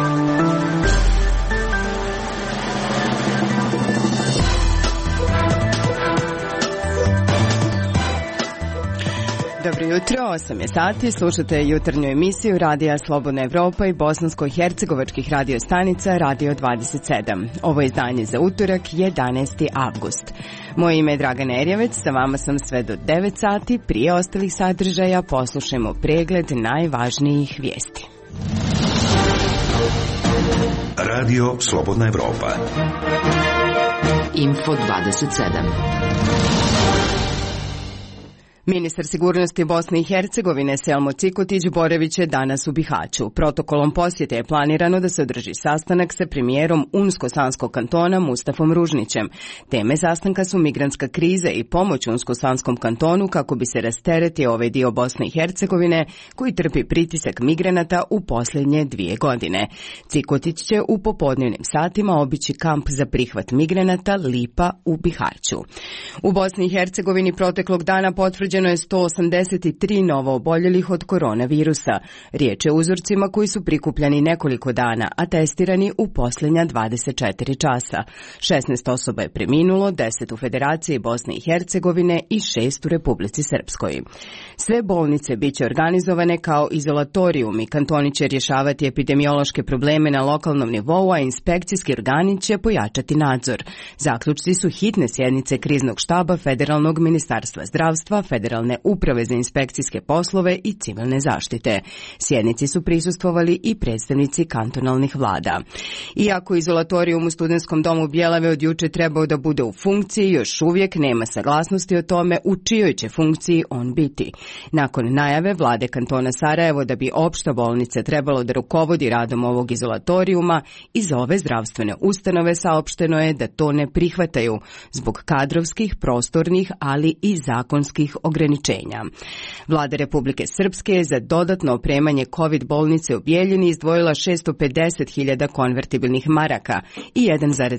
Dobro jutro, 8 je sati, slušate jutarnju emisiju Radija Slobodna Evropa i bosansko-hercegovačkih radio stanica Radio 27. Ovo je izdanje za utorak, 11. avgust. Moje ime je Dragana Erjevec, sa vama sam sve do 9 sati. Prije ostalih sadržaja poslušajmo pregled najvažnijih vijesti. Radio Slobodna Evropa. Info 27. Ministar sigurnosti Bosne i Hercegovine Selmo Cikotić boravit će danas u Bihaću. Protokolom posjete je planirano da se održi sastanak sa premijerom Unsko-Sanskog kantona Mustafom Ružnićem. Teme sastanka su migrantska kriza i pomoć Unsko-Sanskom kantonu kako bi se rasteretio ovaj dio Bosne i Hercegovine koji trpi pritisak migranata u posljednje 2 godine. Cikotić će u popodnevnim satima obići kamp za prihvat migranata Lipa u Bihaću. U Bosni i Hercegovini proteklog dana potvrđeno je 183 novo oboljelih od koronavirusa. Riječ je o uzorcima koji su prikupljani nekoliko dana, a testirani u posljednja 24 časa. 16 osoba je preminulo, 10 u Federaciji Bosne i Hercegovine i 6 u Republici Srpskoj. Sve bolnice biće organizovane kao izolatorijum i kantoni će rješavati epidemiološke probleme na lokalnom nivou, a inspekcijski organi će pojačati nadzor. Zaključci su hitne sjednice kriznog štaba Federalnog ministarstva zdravstva, Federalne uprave za inspekcijske poslove i civilne zaštite. Sjednici su prisustvovali i predstavnici kantonalnih vlada. Iako izolatorijum u Studentskom domu Bjelave od juče trebao da bude u funkciji, još uvijek nema saglasnosti o tome u čijoj će funkciji on biti. Nakon najave vlade kantona Sarajevo da bi opšta bolnica trebalo da rukovodi radom ovog izolatorijuma, iz ove zdravstvene ustanove saopšteno je da to ne prihvataju zbog kadrovskih, prostornih, ali i zakonskih ograničenja. Vlada Republike Srpske je za dodatno opremanje COVID bolnice u Bijeljini izdvojila 650.000 konvertibilnih maraka i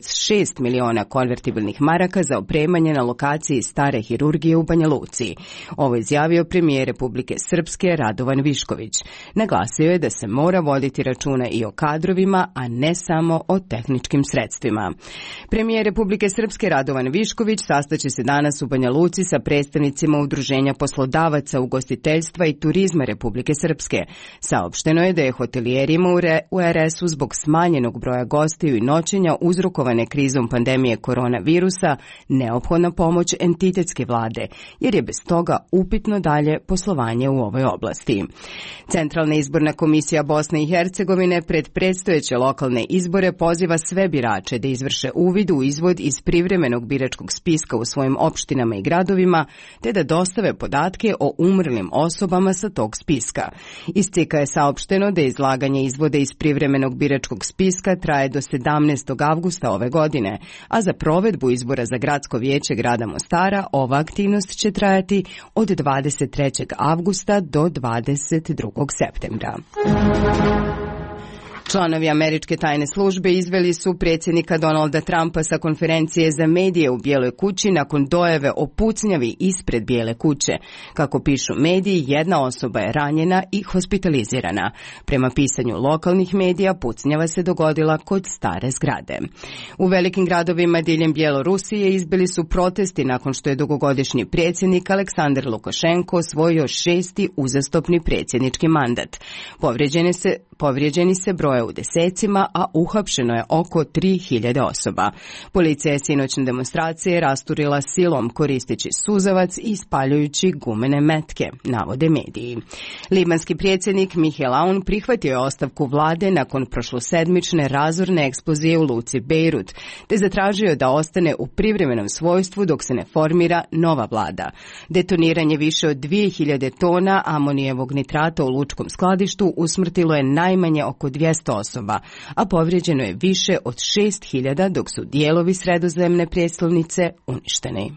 1,6 miliona konvertibilnih maraka za opremanje na lokaciji stare hirurgije u Banja Luci. Ovo je izjavio premijer Republike Srpske Radovan Višković. Naglasio je da se mora voditi računa i o kadrovima, a ne samo o tehničkim sredstvima. Premijer Republike Srpske Radovan Višković sastaće se danas u Banja Luci sa predstavnicima Udruženja poslodavaca ugostiteljstva i turizma Republike Srpske. Saopšteno je da je hotelijerima u RS-u zbog smanjenog broja gostiju i noćenja uzrokovane krizom pandemije koronavirusa neophodna pomoć entitetske vlade, jer je bez toga upitno dalje poslovanje u ovoj oblasti. Centralna izborna komisija Bosne i Hercegovine pred predstojeće lokalne izbore poziva sve birače da izvrše uvid u izvod iz privremenog biračkog spiska u svojim opštinama i gradovima, te da dostave podatke o umrlim osobama sa tog spiska. Iz CIK-a je saopšteno da izlaganje izvoda iz privremenog biračkog spiska traje do 17. avgusta ove godine, a za provedbu izbora za gradsko vijeće grada Mostara ova aktivnost će trajati od 23. avgusta do 22. septembra. Članovi američke tajne službe izveli su predsjednika Donalda Trumpa sa konferencije za medije u Bijeloj kući nakon dojave o pucnjavi ispred Bijele kuće. Kako pišu mediji, jedna osoba je ranjena i hospitalizirana. Prema pisanju lokalnih medija, pucnjava se dogodila kod stare zgrade. U velikim gradovima diljem Bjelorusije izbili su protesti nakon što je dugogodišnji predsjednik Aleksandar Lukašenko osvojio 6. uzastopni predsjednički mandat. Povrijeđeni se broje u desecima, a uhapšeno je oko 3.000 osoba. Policija je sinoćne demonstracije rasturila silom koristeći suzavac i spaljujući gumene metke, navode mediji. Libanski predsjednik Michel Aoun prihvatio je ostavku vlade nakon prošlosedmične razorne eksplozije u luci Bejrut, te zatražio da ostane u privremenom svojstvu dok se ne formira nova vlada. Detoniranje više od 2.000 tona amonijevog nitrata u lučkom skladištu usmrtilo je najmanje oko 200 osoba, a povrijeđeno je više od 6.000 dok su dijelovi sredozemne prijestolnice uništeni.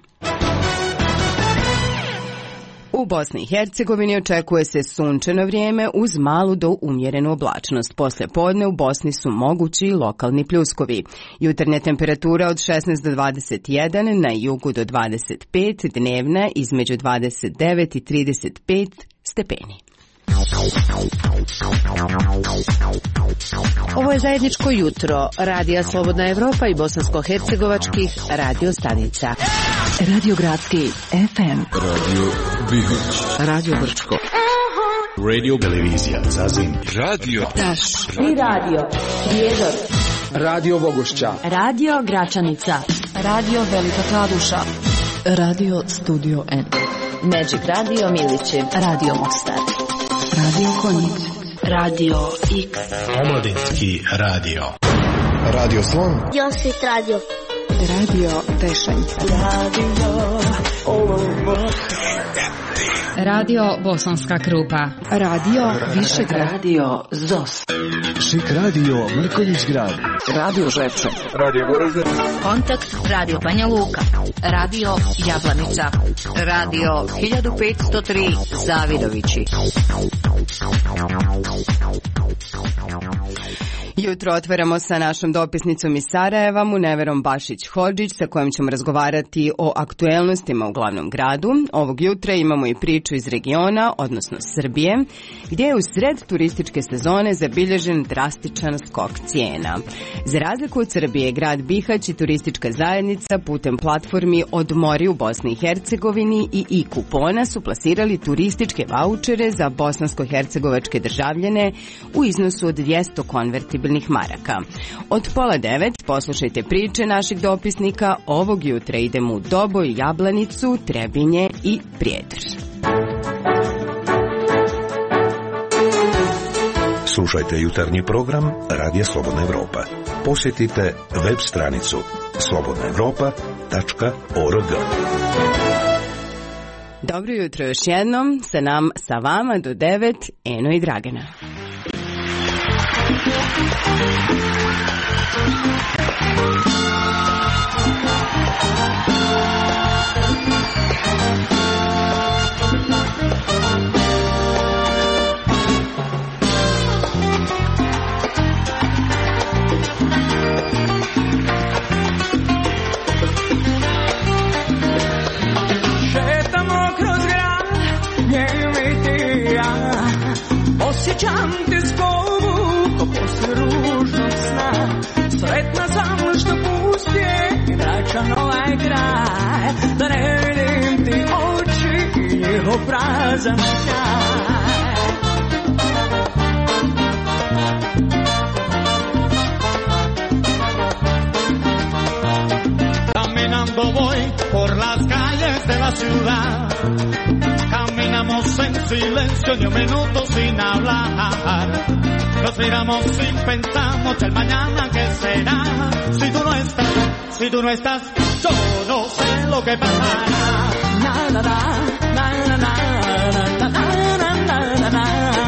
U Bosni i Hercegovini očekuje se sunčano vrijeme uz malu do umjerenu oblačnost. Poslije podne u Bosni su mogući lokalni pljuskovi. Jutarnja temperatura od 16 do 21, na jugu do 25, dnevna između 29 i 35 stepeni. Ovo je zajedničko jutro Radija Slobodna Evropa i bosansko-hercegovačkih radio stanica. Radio Gradski FM, Radio Bihać, Radio Brčko, Radio Televizija Zazim, Radio Taš i Radio Prijedor, Radio Vogošća, Radio Gračanica, Radio Velika Kladuša, Radio Studio N, Magic Radio Milići, Radio Mostar, Radio Konjic, Radio X, Omladinski radio, Radio Slon, Josit Radio, Radio Tešanjca, Radio Olomouc, Radio Bosanska Krupa, Radio Višegrad, Radio Zos, Šik Radio Mrkonjić Grad, Radio Žepče, Radio Goražde, Kontakt Radio Banja Luka, Radio Jablanica, Radio 1503 Zavidovići. Jutro otvaramo sa našom dopisnicom iz Sarajeva, Muneverom Bašić-Hodžić, sa kojom ćemo razgovarati o aktuelnostima u glavnom gradu. Ovog jutra imamo i priču iz regiona, odnosno Srbije, gdje je u sred turističke sezone zabilježen drastičan skok cijena. Za razliku od Srbije, grad Bihać i turistička zajednica putem platformi Odmori u Bosni i Hercegovini i kupona su plasirali turističke vaučere za bosansko-hercegovačke državljane u iznosu od 200 konvertibilnih maraka. Od 8:30 poslušajte priče naših dopisnika. Ovog jutra idemo u Doboj, Jablanicu, Trebinje i Prijedor. Slušajte jutarnji program Radija Slobodna Evropa. Posjetite web stranicu slobodnaevropa.org. Dobro jutro još jednom, sa vama do 9, Eno i Dragana. Šetamo kroz grad, njemi ti ja, osjećam te skovu ko poslije ružnog sna. Sretna sam što pustije i vraćam ovaj kraj, da ne vidim ti oči i njihov prazan sjaj. Caminando voy por las calles de la ciudad, caminamos en silencio ni un minuto sin hablar, nos miramos y pensamos el mañana que será. Si tú no estás, yo no sé lo que pasará. Na na na na na na na na na na na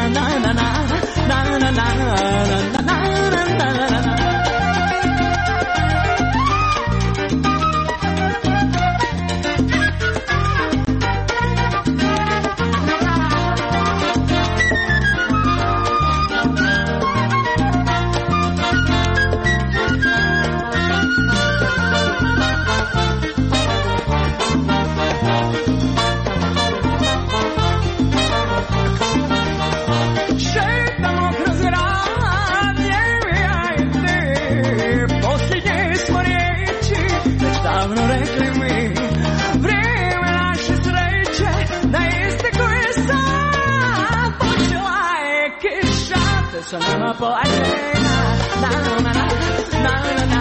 Sonama poajena, na na na na na na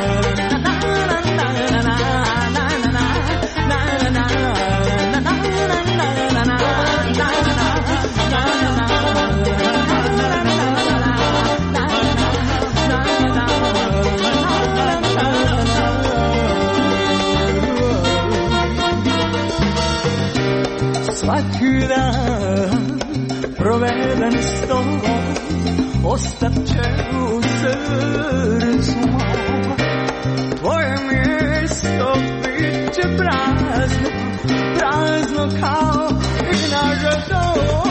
svaki dan proveden s tobom ostat će u srcu mom. Tvoje mjesto bit će prazno, prazno kao i naš dom.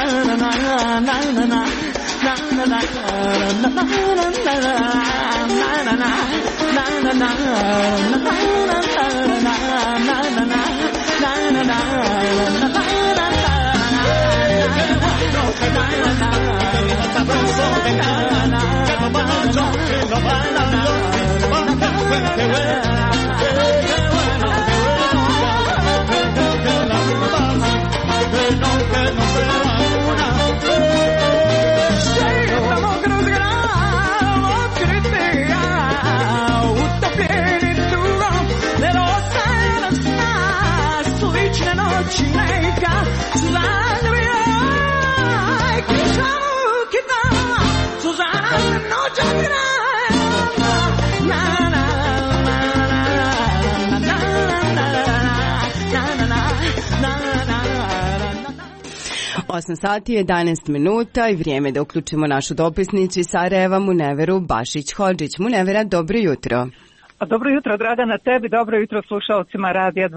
Osam sati, 11 minuta i vrijeme da uključimo našu dopisnicu iz Sarajeva, Muneveru Bašić-Hodžić. Munevera, dobro jutro. Dobro jutro, Dragana, tebi, dobro jutro slušalcima Radija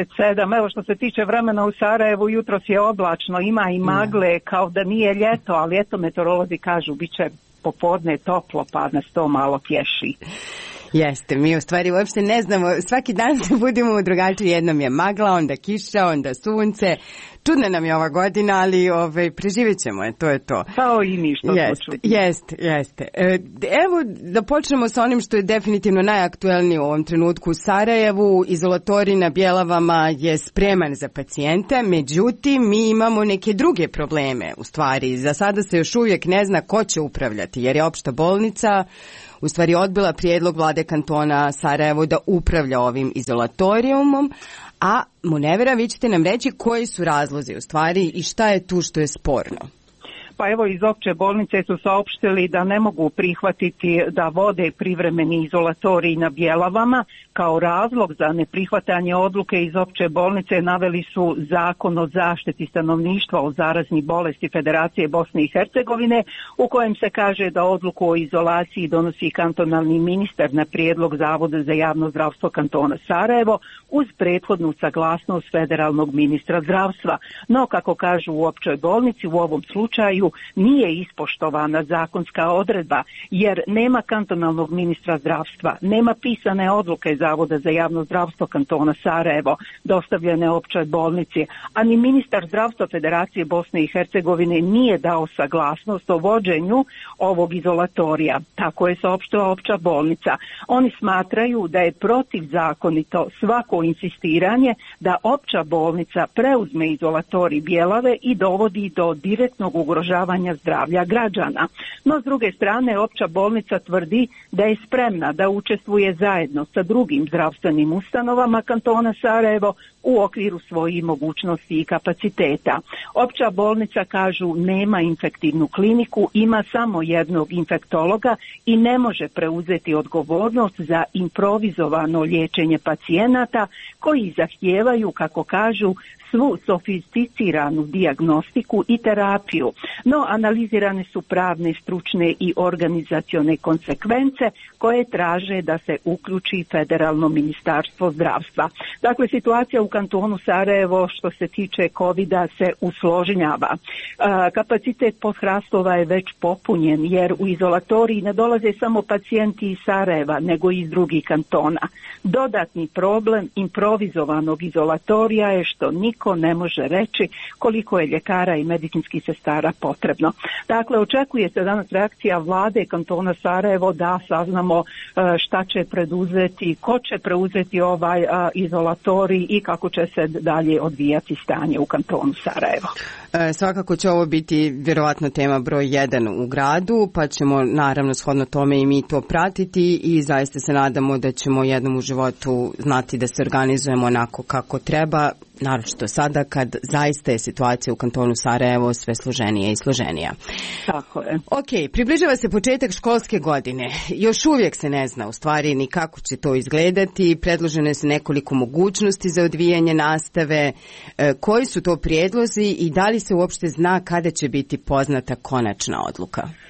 27. Evo što se tiče vremena u Sarajevu, jutros je oblačno, ima i magle, kao da nije ljeto, ali eto meteorolozi kažu bit će popodne toplo, pa nas to malo tješi. Jeste, mi u stvari uopšte ne znamo, svaki dan se budimo drugačije, jednom je magla, onda kiša, onda sunce. Čudna nam je ova godina, ali preživjet ćemo je, to je to. Kao i mi što smo čudni. Jeste. Evo da počnemo sa onim što je definitivno najaktuelnije u ovom trenutku u Sarajevu. Izolatorij na Bjelavama je spreman za pacijente, međutim mi imamo neke druge probleme u stvari. Za sada se još uvijek ne zna ko će upravljati, jer je opšta bolnica u stvari odbila prijedlog vlade kantona Sarajevo da upravlja ovim izolatorijumom, a Munevera, vi ćete nam reći koji su razlozi u stvari i šta je tu što je sporno. Pa evo iz opće bolnice su saopštili da ne mogu prihvatiti da vode privremeni izolatorij na Bjelavama. Kao razlog za neprihvatanje odluke iz opće bolnice naveli su Zakon o zaštiti stanovništva od zaraznih bolesti Federacije Bosne i Hercegovine, u kojem se kaže da odluku o izolaciji donosi kantonalni ministar na prijedlog Zavoda za javno zdravstvo kantona Sarajevo uz prethodnu saglasnost federalnog ministra zdravstva. No, kako kažu u općoj bolnici, u ovom slučaju nije ispoštovana zakonska odredba, jer nema kantonalnog ministra zdravstva, nema pisane odluke Zavoda za javno zdravstvo kantona Sarajevo dostavljene općoj bolnici, a ni ministar zdravstva Federacije Bosne i Hercegovine nije dao saglasnost o vođenju ovog izolatorija. Tako je saopštila opća bolnica. Oni smatraju da je protivzakonito svako insistiranje da opća bolnica preuzme izolatorij Bjelave i dovodi do direktnog ugrožavanja zdravlja građana. No, s druge strane, opća bolnica tvrdi da je spremna da učestvuje zajedno sa drugim zdravstvenim ustanovama kantona Sarajevo u okviru svojih mogućnosti i kapaciteta. Opća bolnica, kažu, nema infektivnu kliniku, ima samo jednog infektologa i ne može preuzeti odgovornost za improvizovano liječenje pacijenata koji zahtijevaju, kako kažu, svu sofisticiranu dijagnostiku i terapiju. No, analizirane su pravne, stručne i organizacione konsekvence koje traže da se uključi Federalno ministarstvo zdravstva. Dakle, situacija u kantonu Sarajevo što se tiče COVID-a se usložnjava. Kapacitet podhrastova je već popunjen, jer u izolatoriji ne dolaze samo pacijenti iz Sarajeva, nego i iz drugih kantona. Dodatni problem improvizovanog izolatorija je što niko ne može reći koliko je ljekara i medicinskih sestara potrebno. Dakle, očekuje se danas reakcija vlade kantona Sarajevo da saznamo šta će preduzeti, ko će preuzeti ovaj izolatorij i kako će se dalje odvijati stanje u kantonu Sarajevo. Svakako će ovo biti vjerovatno tema broj 1 u gradu, pa ćemo naravno shodno tome i mi to pratiti i zaista se nadamo da ćemo jednom u životu znati da se organizujemo onako kako treba, naročito sada kad zaista je situacija u kantonu Sarajevo sve složenija i složenija. Tako je. Ok, približava se početak školske godine. Još uvijek se ne zna u stvari ni kako će to izgledati. Predložene su nekoliko mogućnosti za odvijanje nastave. Koji su to prijedlozi i da li se uopšte zna kada će biti poznata konačna odluka?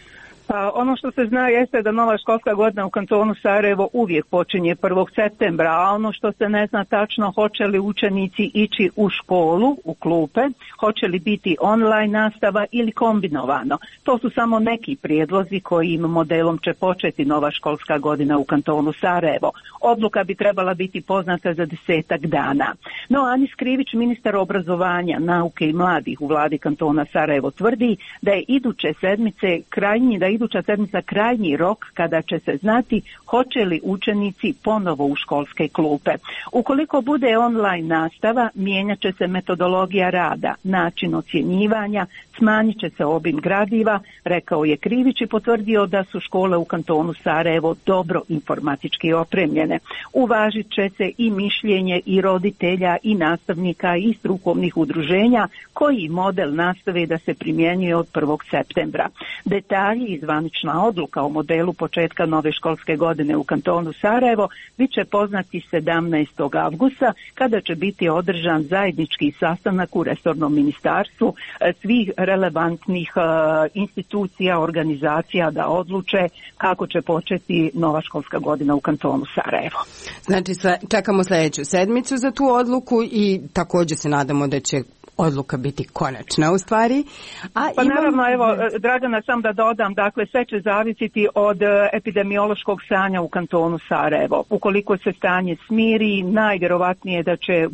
Pa ono što se zna jeste da nova školska godina u kantonu Sarajevo uvijek počinje 1. septembra, a ono što se ne zna tačno hoće li učenici ići u školu, u klupe, hoće li biti online nastava ili kombinovano. To su samo neki prijedlozi kojim modelom će početi nova školska godina u kantonu Sarajevo. Odluka bi trebala biti poznata za 10-ak dana. No, Anis Krivić, ministar obrazovanja, nauke i mladih u vladi kantona Sarajevo, tvrdi da je iduća sedmica krajnji rok kada će se znati hoće li učenici ponovo u školske klupe. Ukoliko bude online nastava, mijenjat će se metodologija rada, način ocjenjivanja, smanjit će se obim gradiva, rekao je Krivić i potvrdio da su škole u kantonu Sarajevo dobro informatički opremljene. Uvažit će se i mišljenje i roditelja i nastavnika i strukovnih udruženja koji model nastave da se primjenjuje od 1. septembra. Detalji i zvanična odluka o modelu početka nove školske godine u kantonu Sarajevo bit će poznati 17. avgusta kada će biti održan zajednički sastanak u resornom ministarstvu svih relevantnih institucija, organizacija da odluče kako će početi nova školska godina u kantonu Sarajevo. Znači čekamo sljedeću sedmicu za tu odluku i također se nadamo da će odluka biti konačna u stvari. Naravno, evo, Dragana, sam da dodam, dakle, sve će zavisiti od epidemiološkog stanja u kantonu Sarajevo. Ukoliko se stanje smiri, najvjerovatnije da će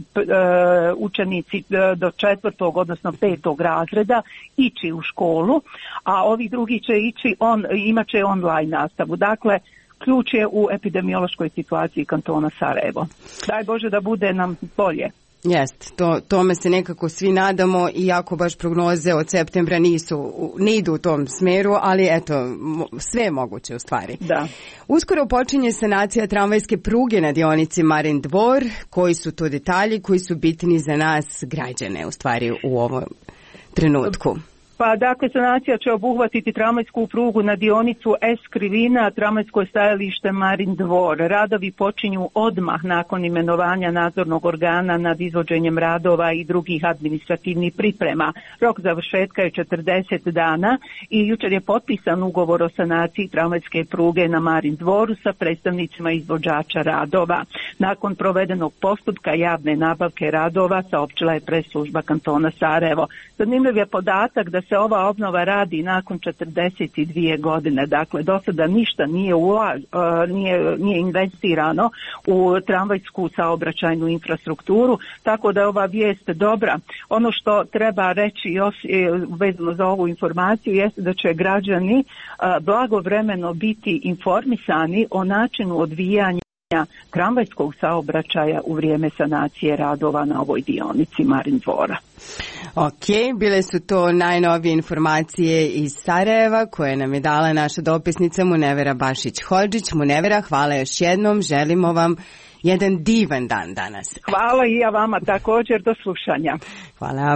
učenici do 4. odnosno 5. razreda ići u školu, a ovi drugi će imat će online nastavu. Dakle, ključ je u epidemiološkoj situaciji kantona Sarajevo. Daj Bože da bude nam bolje. Jest, tome se nekako svi nadamo, iako baš prognoze od septembra ne idu u tom smeru, ali eto, sve je moguće u stvari. Da. Uskoro počinje sanacija tramvajske pruge na dionici Marin Dvor. Koji su to detalji koji su bitni za nas građane u stvari u ovom trenutku? Pa dakle, sanacija će obuhvatiti tramvajsku prugu na dionicu S krivina, tramvajsko stajalište Marin Dvor. Radovi počinju odmah nakon imenovanja nadzornog organa nad izvođenjem radova i drugih administrativnih priprema. Rok završetka je 40 dana i jučer je potpisan ugovor o sanaciji tramvajske pruge na Marin Dvoru sa predstavnicima izvođača radova. Nakon provedenog postupka javne nabavke radova saopćila je press-služba kantona Sarajevo. Zanimljiv je podatak da se ova obnova radi nakon 42 godine. Dakle, do sada ništa nije investirano u tramvajsku saobraćajnu infrastrukturu, tako da je ova vijest dobra. Ono što treba reći još vezano za ovu informaciju jeste da će građani blagovremeno biti informisani o načinu odvijanja tramvajskog saobraćaja u vrijeme sanacije radova na ovoj dionici Marin Dvora. Ok, bile su to najnovije informacije iz Sarajeva koje nam je dala naša dopisnica Munevera Bašić-Hodžić. Munevera, hvala još jednom, želimo vam jedan divan dan danas. Hvala i ja vama također, do slušanja. Hvala.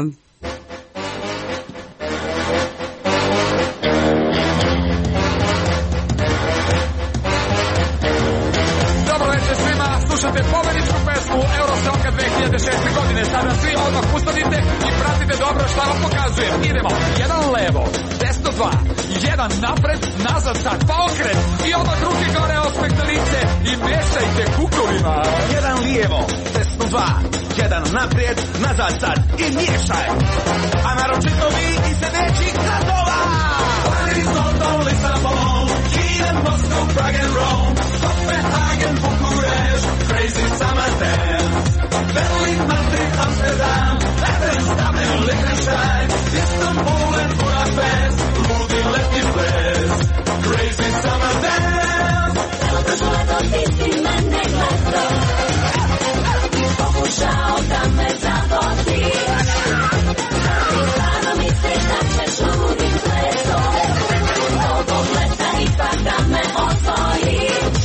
Slušate pobedničku pesmu Eurosonga 2006. godine. Sada svi odmah ustanite i pratite dobro šta vam pokazujem. Idemo, jedan levo, desno dva, jedan napred, nazad sad, pa okret. I odmah ruke gore, osmeh na lice i mešajte kukovima. Jedan lijevo, desno dva, jedan naprijed, nazad sad i miješaj. A naročito vi i sedeći gradova. Paris, London, Lisabon, Kiev, Moscow, Prague and Rome, Copenhagen, Bucharest, crazy summer dance. Berlin, Madrid, Amsterdam, Athens, Dublin, Liechtenstein, Istanbul and Budapest, ludi letnji ples, crazy summer dance. Došla do ti si mene gledao, pokušao da me zavodiš, stvarno misliš da ćeš ludim plesom, ovog leta ipak da me osvojiš.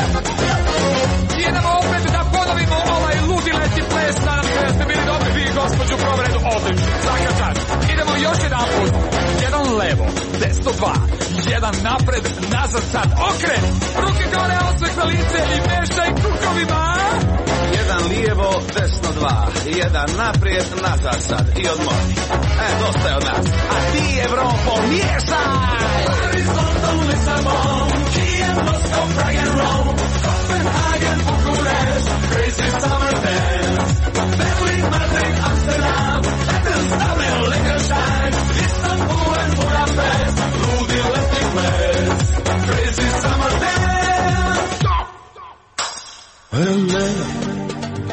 Idemo opet da ponovimo ovaj ludi letnji ples. Nadam se da ste bili dobri vi, gospođu Proveredu. Odlično, svaka čast. Idemo još jedan put. Jedan levo, desno dva, jedan napred, nazad sad, okret. Ruke gore, osmeh na lice i mešaj kukovima. Jedan lijevo, desno dva, jedan naprijed, nazad sad i odmori. Dosta je od nas. A ti, Evropo, miješaj! Paris, London,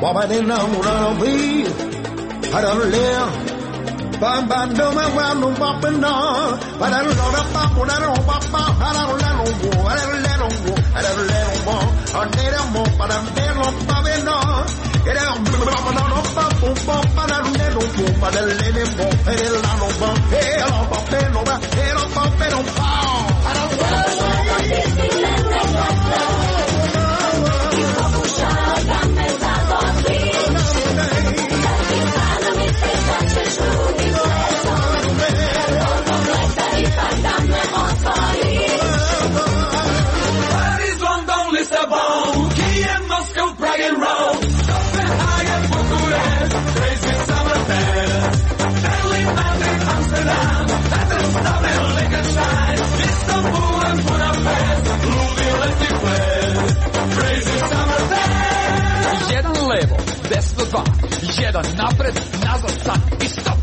Jedan levo, desno dva, jedan napred, nazad, sad i stop.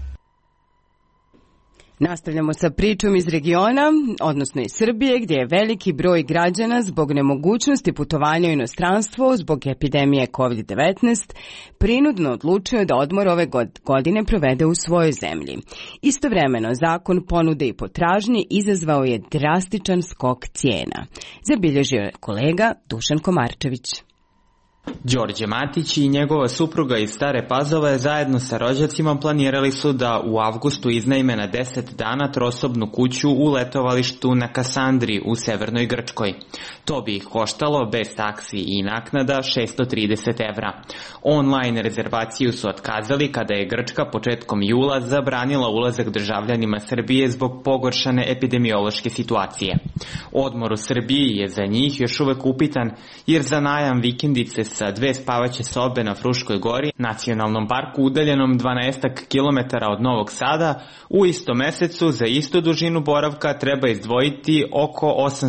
Nastavljamo sa pričom iz regiona, odnosno iz Srbije, gdje je veliki broj građana zbog nemogućnosti putovanja u inostranstvo zbog epidemije COVID-19 prinudno odlučio da odmor ove godine provede u svojoj zemlji. Istovremeno, zakon ponude i potražnje izazvao je drastičan skok cijena. Zabilježio je kolega Dušan Komarčević. Đorđe Matić i njegova supruga iz Stare Pazove zajedno sa rođacima planirali su da u avgustu iznajme na 10 dana trosobnu kuću u letovalištu na Kasandri u severnoj Grčkoj. To bi ih koštalo bez taksi i naknada 630 evra. Online rezervaciju su otkazali kada je Grčka početkom jula zabranila ulazak državljanima Srbije zbog pogoršane epidemiološke situacije. Odmor u Srbiji je za njih još uvek upitan jer za najam vikendice sa 2 spavaće sobe na Fruškoj gori, nacionalnom parku udaljenom 12 km od Novog Sada, u istom mesecu za istu dužinu boravka treba izdvojiti oko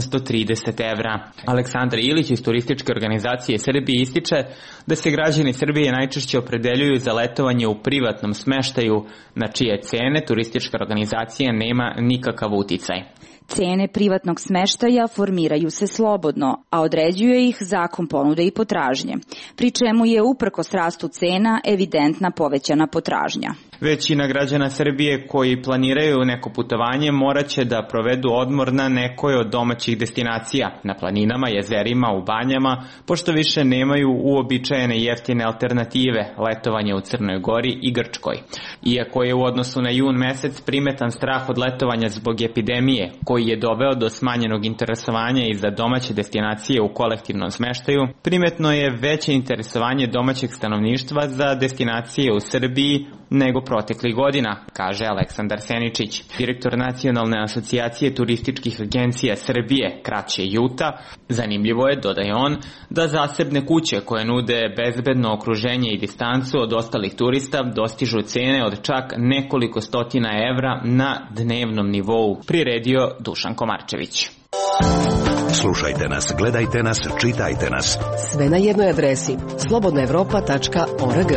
830 evra. Aleksandar Ilić iz turističke organizacije Srbije ističe da se građani Srbije najčešće opredeljuju za letovanje u privatnom smeštaju, na čije cene turistička organizacija nema nikakav uticaj. Cene privatnog smeštaja formiraju se slobodno, a određuje ih zakon ponude i potražnje, pri čemu je uprkos rastu cena evidentna povećana potražnja. Većina građana Srbije koji planiraju neko putovanje morat će da provedu odmor na nekoj od domaćih destinacija, na planinama, jezerima, u banjama, pošto više nemaju uobičajene jeftine alternative, letovanje u Crnoj Gori i Grčkoj. Iako je u odnosu na jun mesec primetan strah od letovanja zbog epidemije, koji je doveo do smanjenog interesovanja i za domaće destinacije u kolektivnom smeštaju, primetno je veće interesovanje domaćeg stanovništva za destinacije u Srbiji nego proteklih godina, kaže Aleksandar Seničić, direktor Nacionalne asocijacije turističkih agencija Srbije, kraće JUTA. Zanimljivo je, dodaje on, da zasebne kuće koje nude bezbedno okruženje i distancu od ostalih turista dostižu cene od čak nekoliko stotina evra na dnevnom nivou, priredio Dušan Komarčević. Slušajte nas, gledajte nas, čitajte nas. Sve na jednoj adresi slobodnaevropa.org.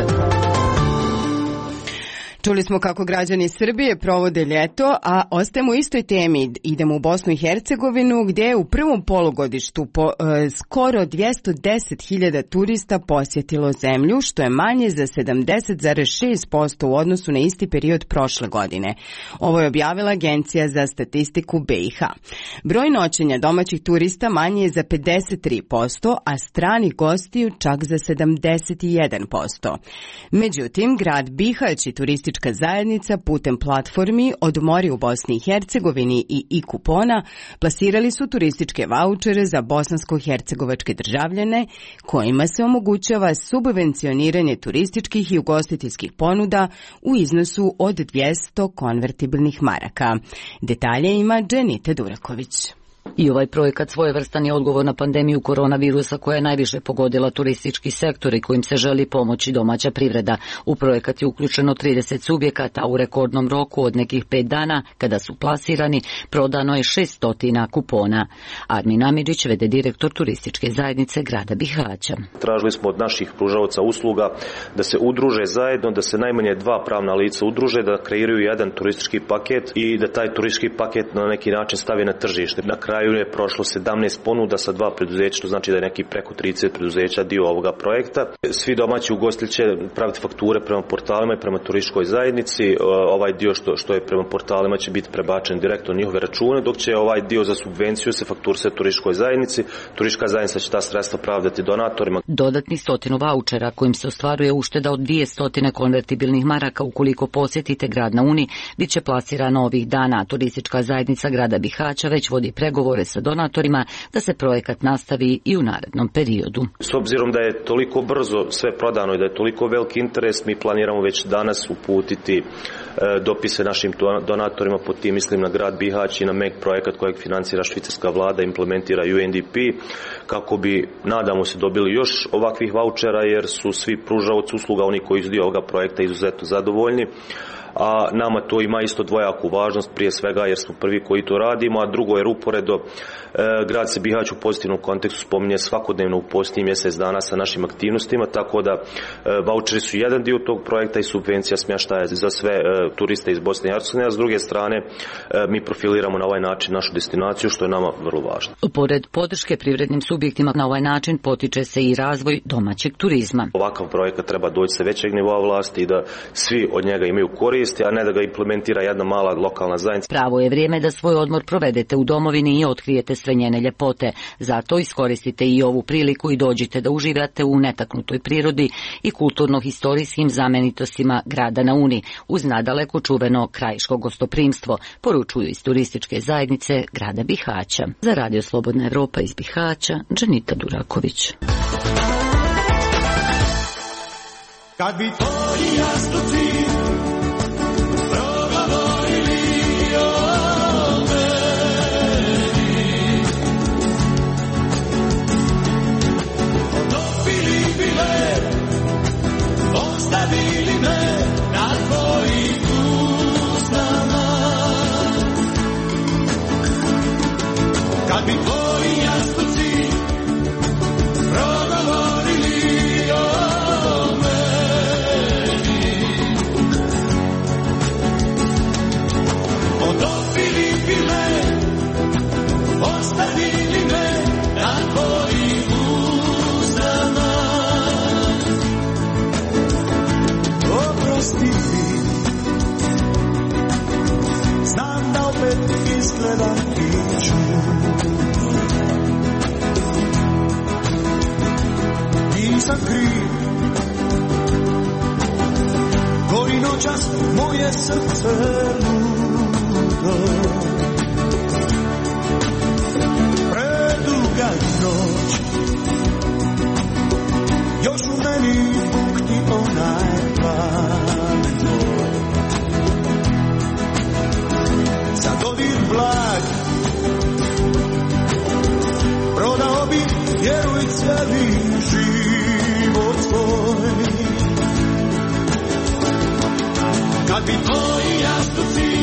Čuli smo kako građani Srbije provode ljeto, a ostajemo u istoj temi. Idemo u Bosnu i Hercegovinu, gdje je u prvom polugodištu skoro 210.000 turista posjetilo zemlju, što je manje za 70,6% u odnosu na isti period prošle godine. Ovo je objavila Agencija za statistiku BiH. Broj noćenja domaćih turista manje je za 53%, a stranih gostiju čak za 71%. Međutim, grad Bihać i turistička zajednica putem platformi Odmori u Bosni i Hercegovini i i-kupona plasirali su turističke vaučere za bosansko-hercegovačke državljane kojima se omogućava subvencioniranje turističkih i ugostiteljskih ponuda u iznosu od 200 konvertibilnih maraka. Detalje ima Dženite Duraković. I ovaj projekat svojevrstan je odgovor na pandemiju koronavirusa koja je najviše pogodila turistički sektor i kojim se želi pomoći domaća privreda. U projekat je uključeno 30 subjekata, u rekordnom roku od nekih 5 dana, kada su plasirani, prodano je 600 kupona. Armin Amidžić, vede direktor turističke zajednice grada Bihaća. Tražili smo od naših pružavaca usluga da se udruže zajedno, da se najmanje 2 pravna lica udruže, da kreiraju jedan turistički paket i da taj turistički paket na neki način stavi na tržište. Na kraju kraju je prošlo 17 ponuda sa 2 preduzeća, što znači da je neki preko 30 preduzeća dio ovoga projekta. Svi domaći ugostitelji će praviti fakture prema portalima i prema turističkoj zajednici. Ovaj dio što je prema portalima će biti prebačen direktno na njihove račune, dok će ovaj dio za subvenciju se fakturisati turističkoj zajednici. Turistička zajednica će ta sredstva pravdati donatorima. Dodatni 100 vaučera kojim se ostvaruje ušteda od 200 konvertibilnih maraka ukoliko posjetite grad na Uni bit će plasirano ovih dana. Turistička zajednica grada Bihaća već vodi pregovore sa donatorima da se projekat nastavi i u narednom periodu. S obzirom da je toliko brzo sve prodano i da je toliko veliki interes, mi planiramo već danas uputiti dopise našim donatorima, pod tim mislim na grad Bihać i na MEG projekat kojeg financira švicarska vlada, implementira UNDP, kako bi, nadamo se, dobili još ovakvih vaučera, jer su svi pružaoci usluga, oni koji su dio ovoga projekta, izuzetno zadovoljni. A nama to ima isto dvojaku važnost, prije svega jer smo prvi koji to radimo, a drugo jer uporedo grad se Bihać u pozitivnom kontekstu spominje svakodnevno u posljednjih mjesec dana sa našim aktivnostima, tako da vaučeri su jedan dio tog projekta i subvencija smještaja za sve turiste iz Bosne i Hercegovine, a s druge strane mi profiliramo na ovaj način našu destinaciju, što je nama vrlo važno. Pored podrške privrednim subjektima, na ovaj način potiče se i razvoj domaćeg turizma. Ovakav projekat treba doći sa većeg nivoa vlasti i da svi od njega imaju koristi, a ne da ga implementira jedna mala lokalna zajednica. Pravo je vrijeme da svoj odmor provedete u domovini i otkrijete sve njene ljepote. Zato iskoristite i ovu priliku i dođite da uživate u netaknutoj prirodi i kulturno-historijskim znamenitostima grada na Uni, uz nadaleko čuveno krajiško gostoprimstvo, poručuju iz turističke zajednice grada Bihaća. Za Radio Slobodna Evropa iz Bihaća, Džanita Duraković. Kad bi tvoji jastuci ostavili me na tvojim usnama, kad bi tvoji jastuci progovorili o meni, odopili bi me, ostavili me na tvojim usnama. Oprosti mi, znam da opet izgledam i čudno, nisam kriv, gori noćas moje srce ludo, preduga noć, još u meni bukti onaj plan tvoj. Za dodir blag prodao bi, vjeruj, cijeli život svoj. Kad bi tvoji jastuci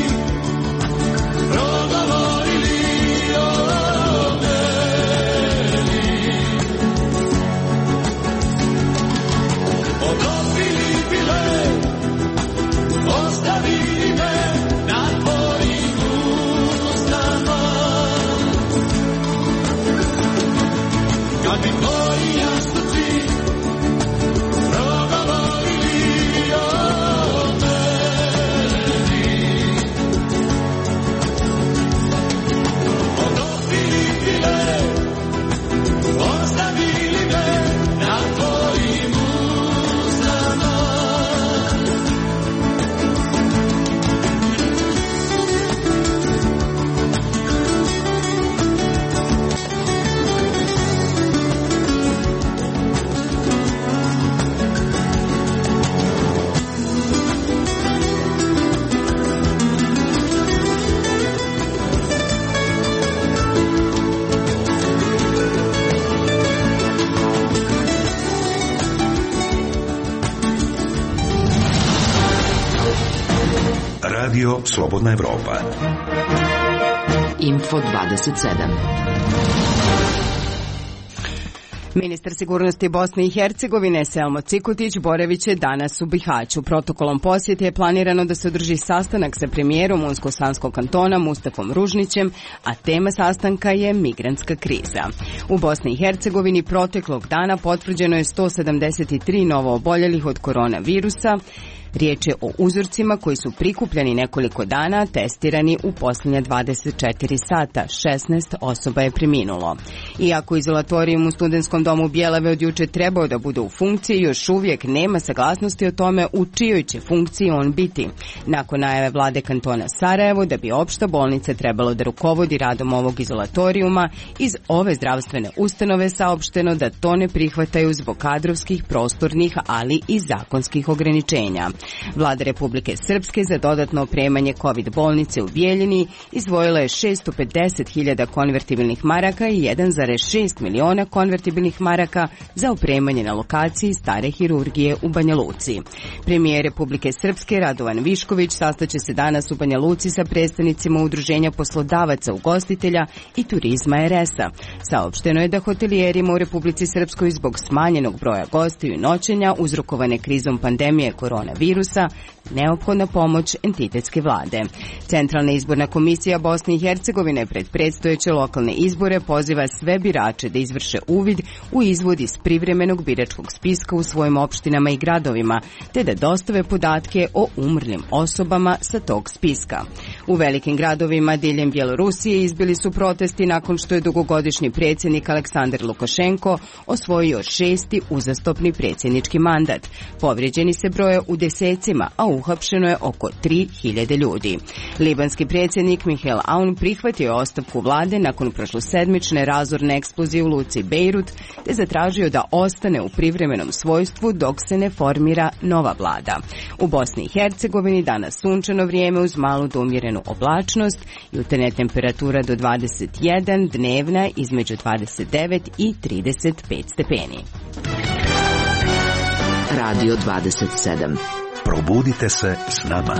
progovorili o meni, odopili bile, ostavili me na tvojim usnama, kad bi tvoji jastuci progovorili o meni, odopili bile, ostavili me na tvojim usnama. Radio Slobodna Evropa. Info 27. Ministar sigurnosti Bosne i Hercegovine Selmo Cikotić boravit će danas u Bihaću. Protokolom posjete je planirano da se održi sastanak sa premijerom Unsko-Sanskog kantona Mustafom Ružnićem, a tema sastanka je migrantska kriza. U Bosni i Hercegovini proteklog dana potvrđeno je 173 novo oboljelih od koronavirusa. Riječ je o uzorcima koji su prikupljeni nekoliko dana, testirani u posljednja 24 sata. 16 osoba je preminulo. Iako izolatorijum u Studentskom domu Bjelave od juče trebao da bude u funkciji, još uvijek nema saglasnosti o tome u čijoj će funkciji on biti. Nakon najave vlade kantona Sarajevo da bi opšta bolnica trebalo da rukovodi radom ovog izolatorijuma, iz ove zdravstvene ustanove saopšteno da to ne prihvataju zbog kadrovskih, prostornih, ali i zakonskih ograničenja. Vlada Republike Srpske za dodatno opremanje COVID bolnice u Bijeljini izdvojila je 650.000 konvertibilnih maraka i 1,6 miliona konvertibilnih maraka za opremanje na lokaciji stare hirurgije u Banja Luci. Premijer Republike Srpske Radovan Višković sastaće se danas u Banja Luci sa predstavnicima Udruženja poslodavaca ugostitelja i turizma RS-a. Saopšteno je da hotelijerima u Republici Srpskoj zbog smanjenog broja gostiju i noćenja uzrokovane krizom pandemije koronavirusa neophodna pomoć entitetske vlade. Centralna izborna komisija Bosne i Hercegovine pred predstojeće lokalne izbore poziva sve birače da izvrše uvid u izvod iz privremenog biračkog spiska u svojim opštinama i gradovima, te da dostave podatke o umrlim osobama sa tog spiska. U velikim gradovima diljem Bjelorusije izbili su protesti nakon što je dugogodišnji predsjednik Aleksandar Lukašenko osvojio 6. uzastopni predsjednički mandat. Povrijeđeni se broje u desecima, a uhapšeno je oko 3.000 ljudi. Libanski predsjednik Mihail Aoun prihvatio je ostavku vlade nakon prošlosedmične razorne eksplozije u luci Bejrut, te zatražio da ostane u privremenom svojstvu dok se ne formira nova vlada. U Bosni i Hercegovini danas sunčano vrijeme uz malu do umjerenu oblačnost, jutarnja temperatura do 21, dnevna između 29 i 35 stepeni. Radio 27. Probudite se s nama.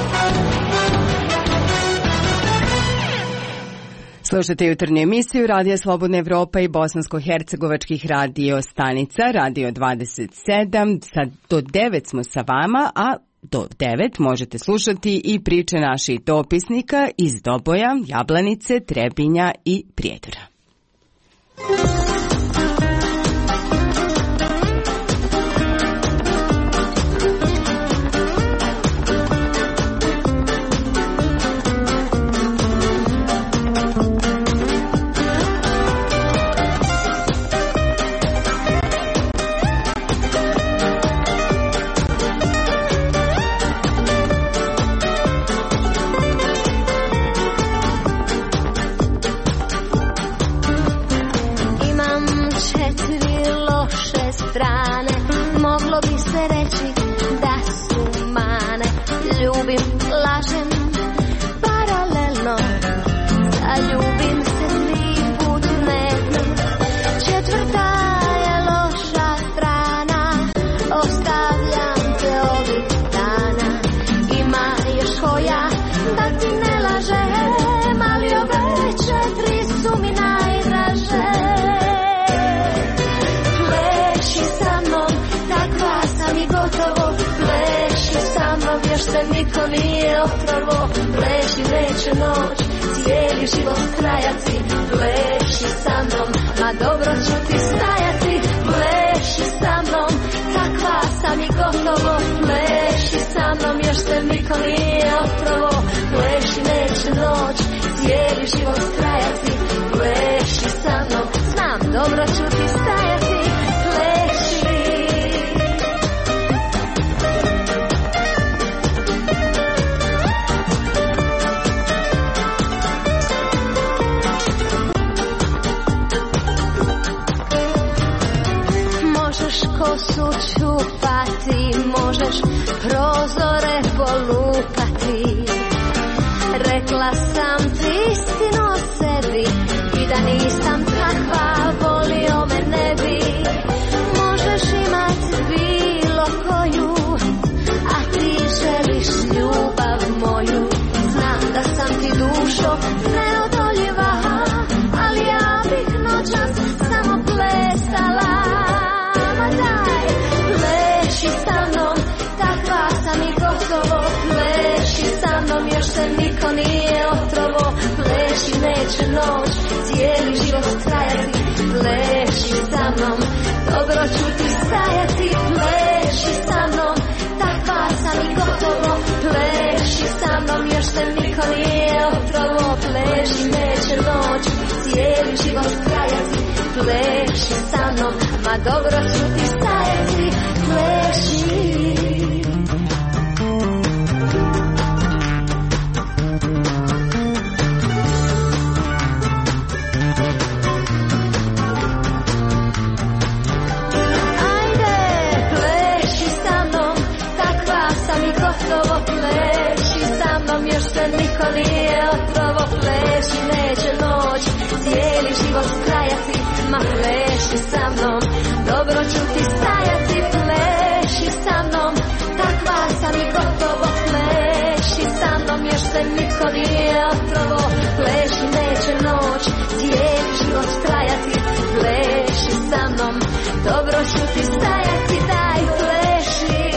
Slušate jutarnju emisiju Radija Slobodna Evropa i bosansko-hercegovačkih radio stanica, Radio 27. Sad do 9 smo sa vama, a do 9 možete slušati i priče naših dopisnika iz Doboja, Jablanice, Trebinja i Prijedora. Moglo bi se reći da su mane. Ljubim, lažem, paralelno. Zaljubim se 3 put dnevno. 4. je loša strana. Ostavljam te ovih dana. Ima još koja da ti ne lažem, ali ove 4 su mi najdraže. Još se niko nije otrvo. Pleši neće noć, cijeli život trajati. Pleši sa mnom, ma dobro ću ti stajati. Pleši sa mnom, takva sam i gotovo. Pleši sa mnom, još se niko nije otrvo. Pleši neće noć, cijeli život trajati. Pleši sa mnom, znam dobro ću ti stajati. Pleši. Kosu čupati, možeš prozore polupati. Rekla sam ti istinu o se niko nije otrovo, pleši neće noć, cijeli život trajati, pleši sa mnom, ma dobro ću ti stajati, pleši. Još se niko nije otrovo, pleši neće noć, cijeli život trajati, ma pleši sa mnom, dobro ću ti stajati, pleši sa mnom, takva sam i gotovo, pleši sa mnom, još se niko nije otrovo, pleši neće noć, cijeli život trajati, pleši sa mnom, dobro ću ti stajati, daj pleši.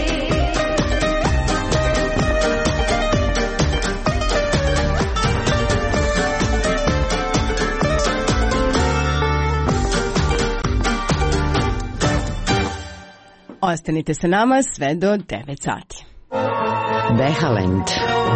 Ostanite sa nama sve do 9 sati. Behalend.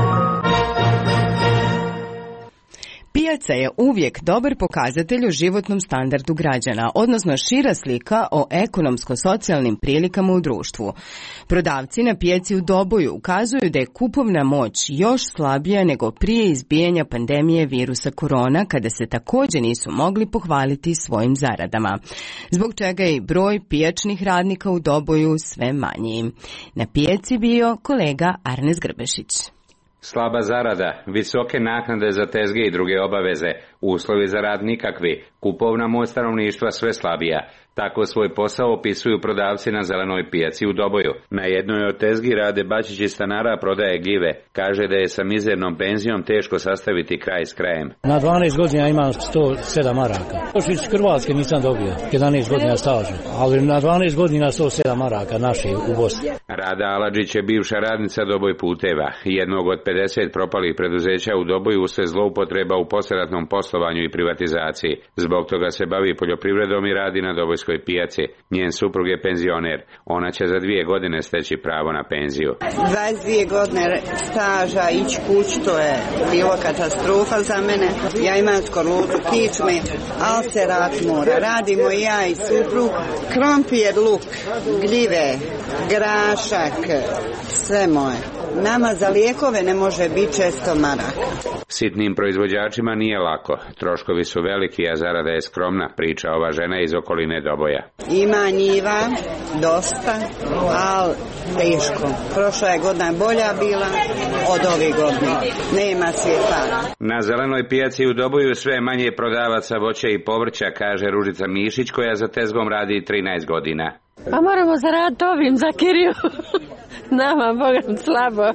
Pijaca je uvijek dobar pokazatelj o životnom standardu građana, odnosno šira slika o ekonomsko-socijalnim prilikama u društvu. Prodavci na pijaci u Doboju ukazuju da je kupovna moć još slabija nego prije izbijanja pandemije virusa korona, kada se također nisu mogli pohvaliti svojim zaradama, zbog čega je i broj pijačnih radnika u Doboju sve manji. Na pijaci bio kolega Arnes Grbešić. Slaba zarada, visoke naknade za tezge i druge obaveze, uslovi za rad nikakvi, kupovna moć stanovništva sve slabija. Tako svoj posao opisuju prodavci na zelenoj pijaci u Doboju. Na jednoj od tezgi Rade Bačić iz stanara prodaje gljive. Kaže da je sa mizernom penzijom teško sastaviti kraj s krajem. Na 12 godina imam 107 maraka. Još iz Hrvatske nisam dobio 11 godina staža, ali na 12 godina 107 maraka naši u Bosni. Rada Aladžić je bivša radnica Doboj puteva, jednog od 50 propalih preduzeća u Doboju uslijed zloupotreba u poslijeratnom poslovanju i privatizaciji. Zbog toga se bavi poljoprivredom i radi na Dobojskoj pijaci. Njen suprug je penzioner. Ona će za 2 godine steći pravo na penziju. 22 godine staža, ići kući, to je bilo katastrofa za mene. Ja imam skorlutu kičme, alcerat mora. Radimo ja i suprug. Krompir, luk, gljive, grašak, sve moje. Nama za lijekove ne može biti 600 maraka. Sitnim proizvođačima nije lako. Troškovi su veliki, a zarada je skromna, priča ova žena iz okoline Doboja. Ima njiva, dosta, ali teško. Prošla je godina bolja bila od ovih godina. Nema svjetla. Na zelenoj pijaci u Doboju sve manje prodavaca voća i povrća, kaže Ružica Mišić, koja za tezgom radi 13 godina. Pa moramo zaraditi ovim za kiriju. Nama, Bogam, slabo.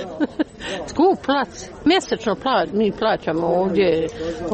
Skup plac. Mjesečno mi plaćamo ovdje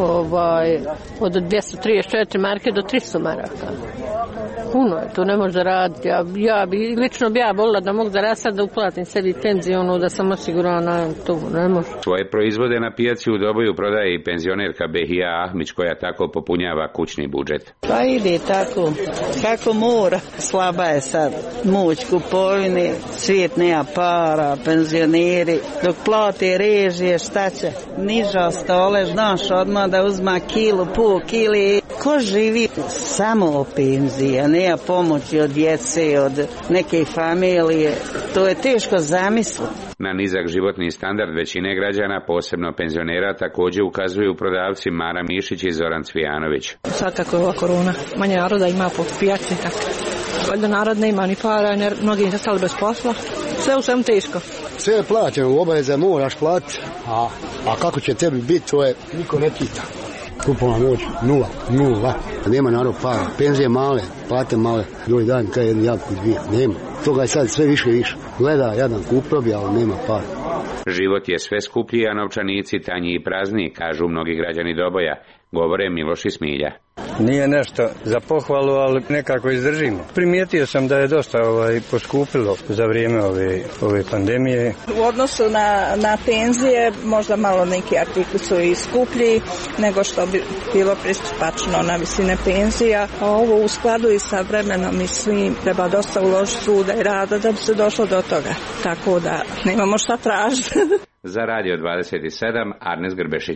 od 234 marke do 300 maraka. Puno je, to ne može zaraditi. Lično bi ja volila da mogu zaraditi, da uplatim sebi penziju, da sam osigurana, to ne može. Svoje proizvode na pijaci u Doboju prodaje i penzionerka Behija Ahmić, koja tako popunjava kućni budžet. Pa ide tako, kako mora. Slaba je sad moć kupovine, svijet nema para, penzioneri, dok plate režije, šta će? Niža stole, znaš odmah da uzma kilu, pol kili. Ko živi samo o penziji, a nema pomoći od djece, od neke familije, to je teško zamisliti. Na nizak životni standard većine građana, posebno penzionera, također ukazuju prodavci Mara Mišić i Zoran Cvijanović. Svakako je ova korona. Manje naroda ima po pijaci. Valjda narod ne ima ni para, mnogi su stali bez posla. Sve u svemu teško. Sve je plaćeno, obaveze moraš platiti, a kako će tebi biti, to je niko ne pita. Kupovna moć, nula. Nema narod para, penzije male, plate male, drugi dan kaj jednu jabku dvije, nema. Toga je sad sve više. Gleda, jadan kupio bi, ali nema para. Život je sve skuplji, a novčanici tanji i prazni, kažu mnogi građani Doboja. Govore Miloš i Smilja. Nije nešto za pohvalu, ali nekako izdržimo. Primijetio sam da je dosta poskupilo za vrijeme ove pandemije. U odnosu na penzije možda malo neki artikli su i skuplji nego što bi bilo pristupačno na visine penzija. A ovo u skladu i sa vremenom i svim treba dosta uložiti truda i rada da bi se došlo do toga. Tako da nemamo šta tražiti. Za Radio 27, Arnes Grbešić.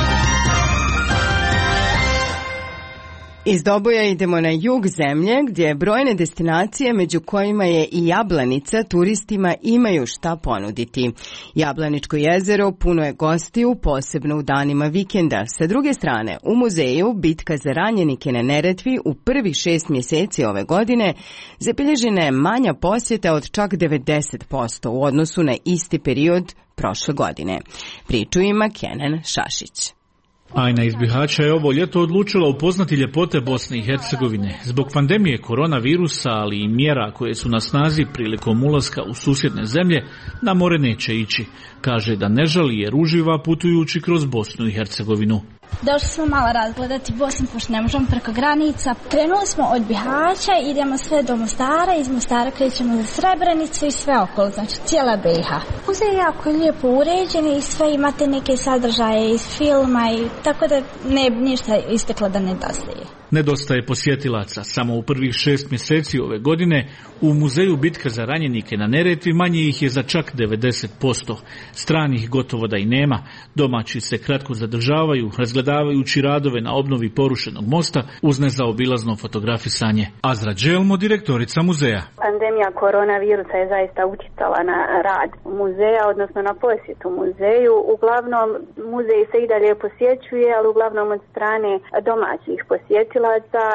Iz Doboja idemo na jug zemlje gdje brojne destinacije među kojima je i Jablanica turistima imaju šta ponuditi. Jablaničko jezero puno je gostiju, posebno u danima vikenda. Sa druge strane, u muzeju Bitka za ranjenike na Neretvi u prvih 6 mjeseci ove godine zabilježena je manja posjeta od čak 90% u odnosu na isti period prošle godine. Priču ima Kenan Šašić. Ajna iz Bihaća je ovo ljeto odlučila upoznati ljepote Bosne i Hercegovine. Zbog pandemije koronavirusa, ali i mjera koje su na snazi prilikom ulaska u susjedne zemlje, na more neće ići. Kaže da ne žali jer uživa putujući kroz Bosnu i Hercegovinu. Došli smo malo razgledati Bosnu, pošto ne možemo preko granica. Krenuli smo od Bihaća, idemo sve do Mostara, iz Mostara krećemo za Srebrenicu i sve okolo, znači cijela BiH. Muzej je jako lijepo uređen i sve imate neke sadržaje iz filma, i tako da ne bi ništa isteklo da nedostaje. Nedostaje posjetilaca. Samo u prvih 6 mjeseci ove godine u muzeju Bitka za ranjenike na Neretvi manje ih je za čak 90%. Stranih gotovo da i nema. Domaći se kratko zadržavaju, razgledavajući radove na obnovi porušenog mosta uz nezaobilazno fotografisanje. Azra Dželmo, direktorica muzeja. Pandemija koronavirusa je zaista utjecala na rad muzeja, odnosno na posjetu muzeju. Uglavnom, muzej se i dalje posjećuje, ali uglavnom od strane domaćih posjetila. 90%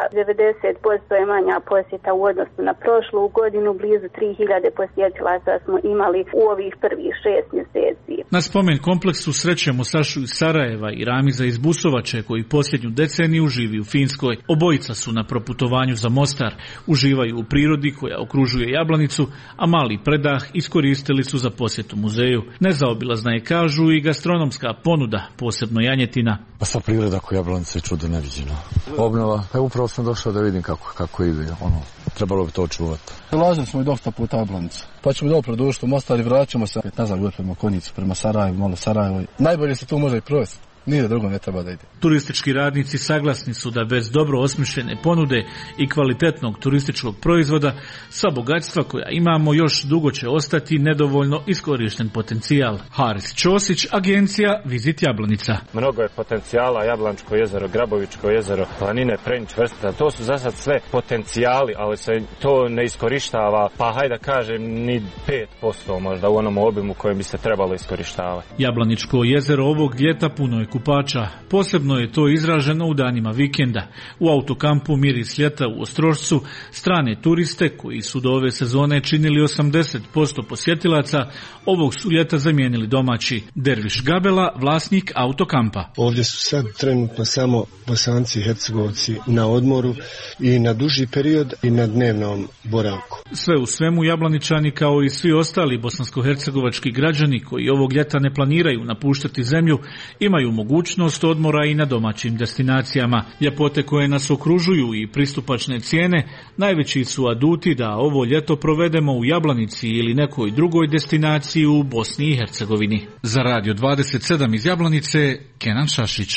je manja posjeta u odnosu na prošlu godinu, blizu 3000 posjetilaca smo imali u ovih prvih 6 mjeseci. Na spomen kompleksu srećemo Sašu iz Sarajeva i Ramiza iz Busovače koji posljednju deceniju živi u Finskoj. Obojica su na proputovanju za Mostar, uživaju u prirodi koja okružuje Jablanicu, a mali predah iskoristili su za posjetu muzeju. Nezaobilazna je, kažu, i gastronomska ponuda, posebno janjetina. Pa sva priroda koja Jablanica je čudo neviđeno. Obnova, upravo sam došao da vidim kako ide, trebalo bi to očuvati. Dolazili smo i dosta puta u Jablanicu, pa ćemo dobro produžiti u Mostar i vraćamo se nazad prema Konjicu, prema Sarajevu, malo Sarajevo. Najbolje se tu može i provesti. Nije drugo, ne treba da ide. Turistički radnici saglasni su da bez dobro osmišljene ponude i kvalitetnog turističkog proizvoda sa bogatstva koja imamo još dugo će ostati nedovoljno iskorišten potencijal. Haris Ćosić, agencija Vizit Jablanica. Mnogo je potencijala, Jablančko jezero, Grabovičko jezero, planine, Prenjić, Vrsta, to su za sad sve potencijali, ali se to ne iskorištava, pa hajde da kažem ni 5% možda u onom obimu kojem bi se trebalo iskorištavati. Jablaničko jezero ovog ljeta puno je kupača. Posebno je to izraženo u danima vikenda. U autokampu Miris ljeta u Ostrošcu strane turiste koji su do ove sezone činili 80% posjetilaca, ovog su ljeta zamijenili domaći. Derviš Gabela, vlasnik autokampa. Ovdje su sad trenutno samo Bosanci i Hercegovci na odmoru i na duži period i na dnevnom boravku. Sve u svemu Jablaničani kao i svi ostali bosansko-hercegovački građani koji ovog ljeta ne planiraju napuštati zemlju imaju mogućnost odmora i na domaćim destinacijama. Ljepote koje nas okružuju i pristupačne cijene najveći su aduti da ovo ljeto provedemo u Jablanici ili nekoj drugoj destinaciji u Bosni i Hercegovini. Za Radio 27 iz Jablanice, Kenan Šašić.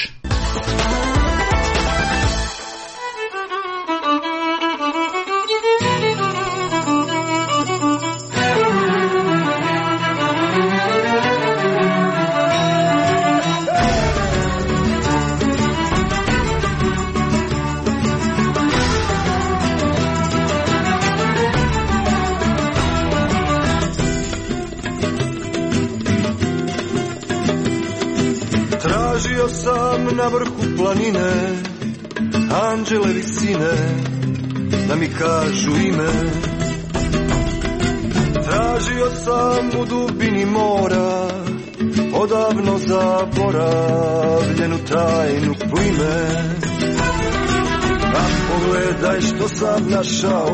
Tražio sam na vrhu planine anđele visine da mi kažu ime. Tražio sam u dubini mora odavno zaboravljenu tajnu plime. A pogledaj što sam našao,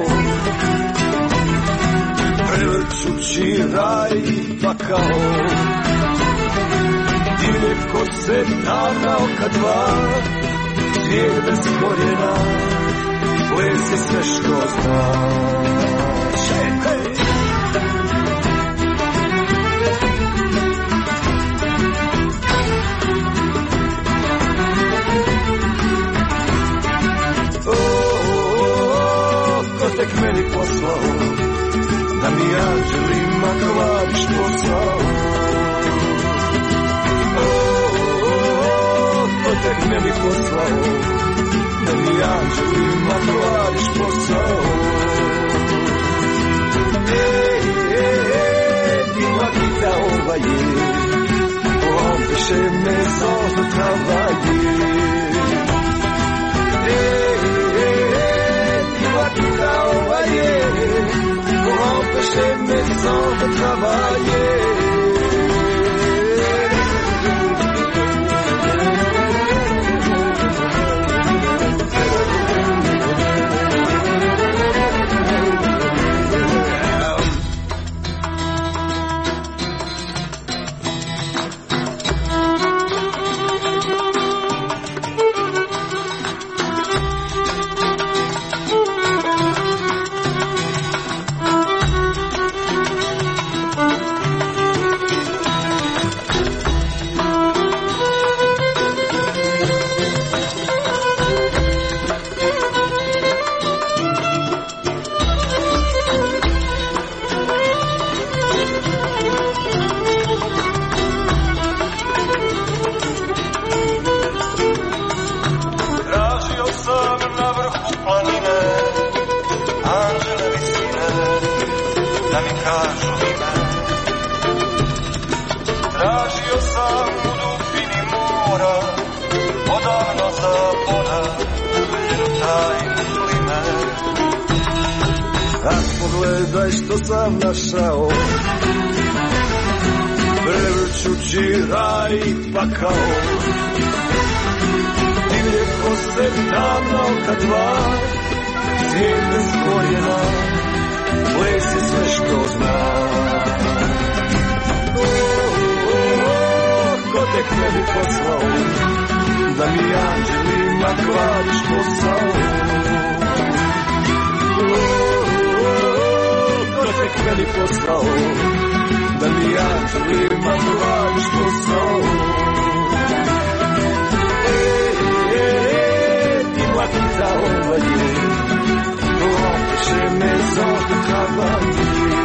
prevrćući raj pakao. I neko se davna oka dva svijet bez korijena, ples je sve što znaš. Hey! Ko tek meni poslao, da mi anđelima kvariš posao. Ko tek meni poslao, da mi anđelima kvariš posao. Bila kita ova je, ompiše me zove trava je. Bila ova je, ompiše me zove trava je. Pogledaj što sam našao, prevrćući raj i pakao. Divlje kose, tamna oka dva, svijet bez korijena, ples je sve što znam. Ko tek meni poslao, da mi anđelima kvariš posao. Tek meni poslao, da mi anđelima kvariš posao. Ti mlakica ova je, ompiše me zove trava je.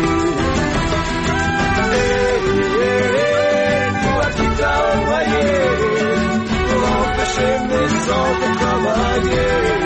Ti mlakica ova je, ompiše me zove trava je.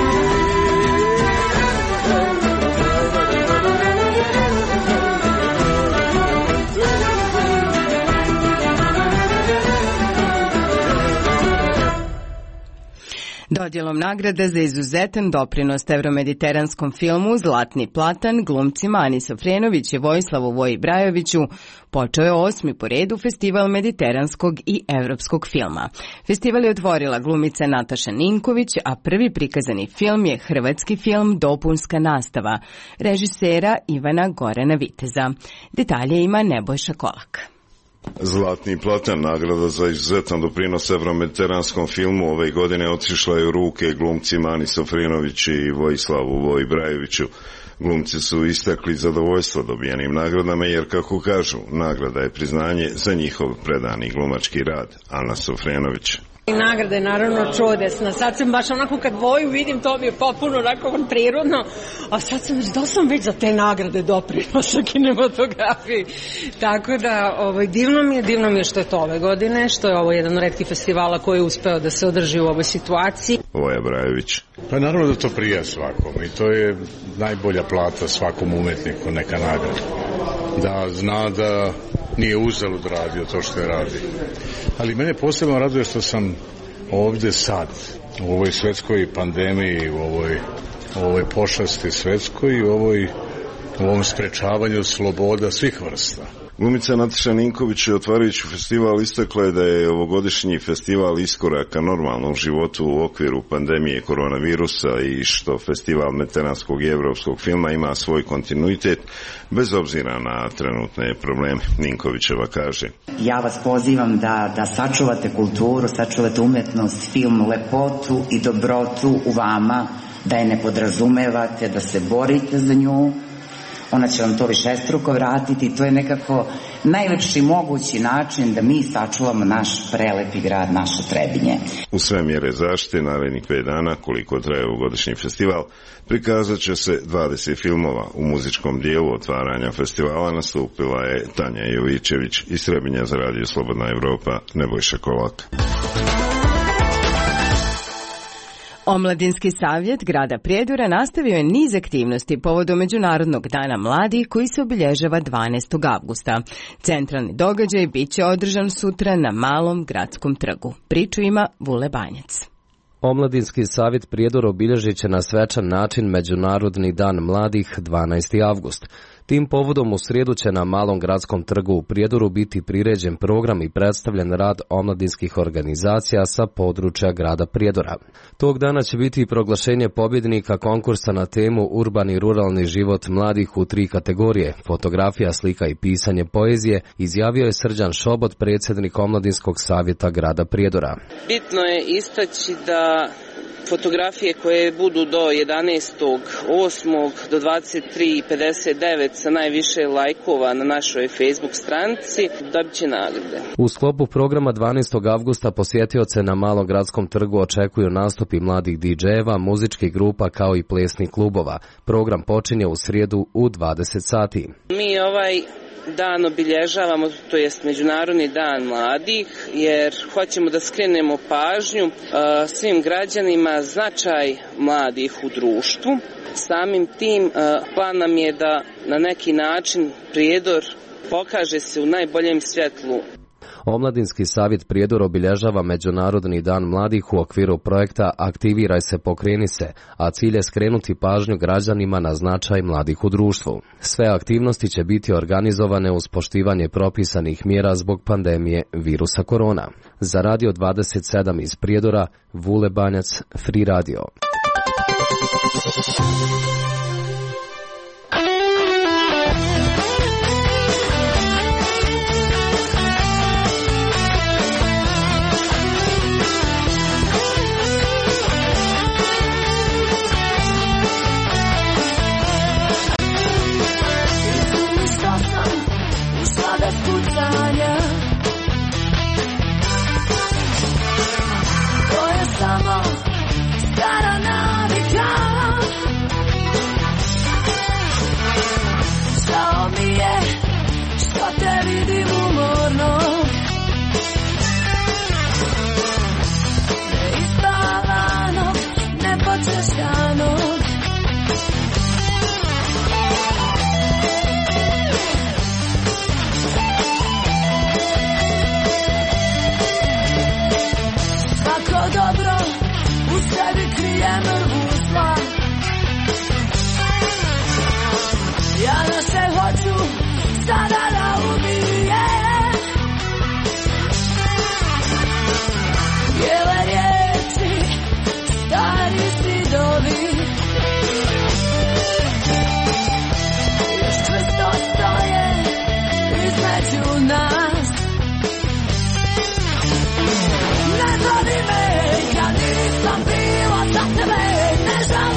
Dodjelom nagrade za izuzetan doprinos evromediteranskom filmu Zlatni platan glumcima Ani Sofrenović i Vojislavu Voji Brajoviću počeo je 8. po redu festival mediteranskog i evropskog filma. Festival je otvorila glumica Nataša Ninković, a prvi prikazani film je hrvatski film Dopunska nastava režisera Ivana Gorana Viteza. Detalje ima Nebojša Kolak. Zlatni platan, nagrada za izuzetan doprinos evromediteranskom filmu, ove godine otišla je u ruke glumcima Ani Sofrenović i Vojislavu Voji Brajoviću. Glumci su istakli zadovoljstvo dobijenim nagradama jer, kako kažu, nagrada je priznanje za njihov predani glumački rad. Ana Sofrenović. Nagrada je naravno čudesna. Sad sam baš onako kad Voju vidim, to mi je potpuno onako prirodno, a sad sam već za te nagrade doprinosa kinematografiji. Tako da divno mi je što je to ove godine, što je ovo jedan od retkih festivala koji je uspeo da se održi u ovoj situaciji. Voja Brajović. Pa naravno da to prija svakom i to je najbolja plata svakom umetniku, neka nagrada. Da zna da nije uzalud radio to što je radio. Ali mene posebno raduje što sam ovdje sad, u ovoj svetskoj pandemiji, u ovoj pošasti svetskoj i u ovom sprečavanju sloboda svih vrsta. Glumica Nataša Ninković, otvarajući festival, istakla je da je ovogodišnji festival iskoraka normalno u životu u okviru pandemije koronavirusa i što festival mediteranskog i evropskog filma ima svoj kontinuitet bez obzira na trenutne probleme. Ninkovićeva kaže: Ja vas pozivam da sačuvate kulturu, sačuvate umetnost, film, lepotu i dobrotu u vama, da je ne podrazumevate, da se borite za nju. Ona će vam to višestruko vratiti i to je nekako najlepši mogući način da mi sačuvamo naš prelepi grad, naše Trebinje. U sve mjere zaštite narednih 5 dana, koliko traje ovogodišnji festival, prikazat će se 20 filmova. U muzičkom dijelu otvaranja festivala nastupila je Tanja Jovićević iz Trebinja za Radio Slobodna Evropa, Nebojša Kolak. Omladinski savjet grada Prijedora nastavio je niz aktivnosti povodom Međunarodnog dana mladih koji se obilježava 12. avgusta. Centralni događaj bit će održan sutra na Malom gradskom trgu. Priču ima Vule Banjac. Omladinski savjet Prijedor obilježit će na svečan način Međunarodni dan mladih 12. avgust. Tim povodom u srijedu će na Malom gradskom trgu u Prijedoru biti priređen program i predstavljen rad omladinskih organizacija sa područja grada Prijedora. Tog dana će biti i proglašenje pobjednika konkursa na temu Urbani i ruralni život mladih u 3 kategorije, fotografija, slika i pisanje poezije, izjavio je Srđan Šobot, predsjednik Omladinskog savjeta grada Prijedora. Bitno je istaći da fotografije koje budu do 11.8. do 23.59 sa najviše lajkova na našoj Facebook stranici dobit će nagrade. U sklopu programa 12. avgusta posjetioce na Malom gradskom trgu očekuju nastupi mladih DJ-eva, muzičkih grupa kao i plesnih klubova. Program počinje u srijedu u 20 sati. Mi ovaj dan obilježavamo, to jest Međunarodni dan mladih, jer hoćemo da skrenemo pažnju svim građanima značaj mladih u društvu. Samim tim plan nam je da na neki način Prijedor pokaže se u najboljem svjetlu. Omladinski savjet Prijedor obilježava Međunarodni dan mladih u okviru projekta Aktiviraj se, pokreni se, a cilj je skrenuti pažnju građanima na značaj mladih u društvu. Sve aktivnosti će biti organizovane uz poštivanje propisanih mjera zbog pandemije virusa korona. Za Radio 27 iz Prijedora, Vule Banjac, Free Radio.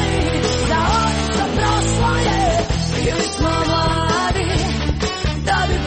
Da bi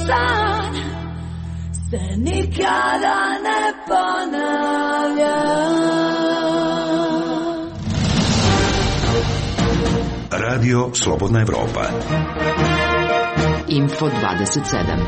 san se nikada ne ponavlja. Radio Slobodna Evropa. Info 27.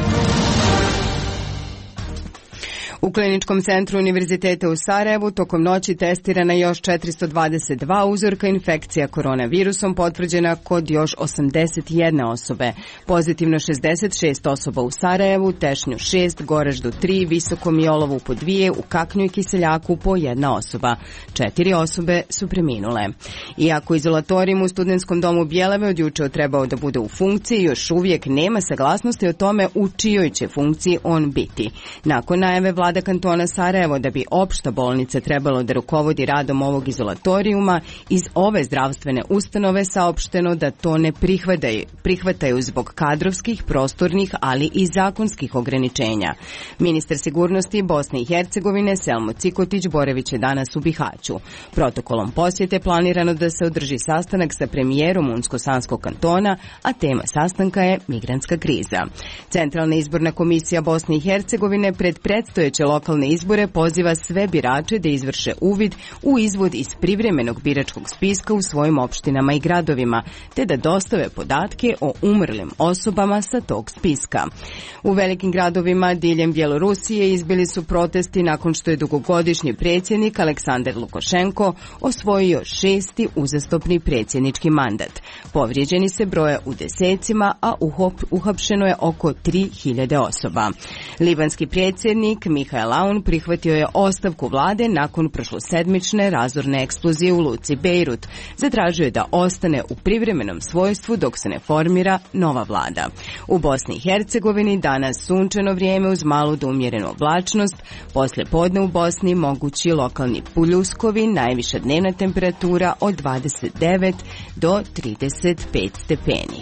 U Kliničkom centru Univerziteta u Sarajevu tokom noći testirana još 422 uzorka infekcija koronavirusom potvrđena kod još 81 osobe. Pozitivno 66 osoba u Sarajevu, Tešnju 6, Goraždu 3, Visokom Jolovu po 2, u Kaknju i Kiseljaku po 1 osoba. 4 osobe su preminule. Iako izolatorijum u Studentskom domu Bjelave od juče trebao da bude u funkciji, još uvijek nema saglasnosti o tome u čijoj će funkciji on biti. Nakon najave Vlada kantona Sarajevo da bi opšta bolnica trebalo da rukovodi radom ovog izolatorijuma, iz ove zdravstvene ustanove saopšteno da to ne prihvataju zbog kadrovskih, prostornih, ali i zakonskih ograničenja. Ministar sigurnosti Bosne i Hercegovine Selmo Cikotić boravit će danas u Bihaću. Protokolom posjete planirano da se održi sastanak sa premijerom Unsko-Sanskog kantona, a tema sastanka je migrantska kriza. Centralna izborna komisija Bosne i Hercegovine pred predstojeće lokalne izbore poziva sve birače da izvrše uvid u izvod iz privremenog biračkog spiska u svojim opštinama i gradovima, te da dostave podatke o umrlim osobama sa tog spiska. U velikim gradovima diljem Bjelorusije izbili su protesti nakon što je dugogodišnji predsjednik Aleksandar Lukašenko osvojio 6. uzastopni predsjednički mandat. Povrijeđeni se broje u desecima, a uhapšeno je oko 3000 osoba. Libanski predsjednik Mihael Aoun prihvatio je ostavku vlade nakon prošlosedmične razorne eksplozije u luci Bejrut. Zatražio je da ostane u privremenom svojstvu dok se ne formira nova vlada. U Bosni i Hercegovini danas sunčano vrijeme uz malu do umjerenu oblačnost. Poslije podne u Bosni mogući lokalni pljuskovi, najviša dnevna temperatura od 29 do 35 stepeni.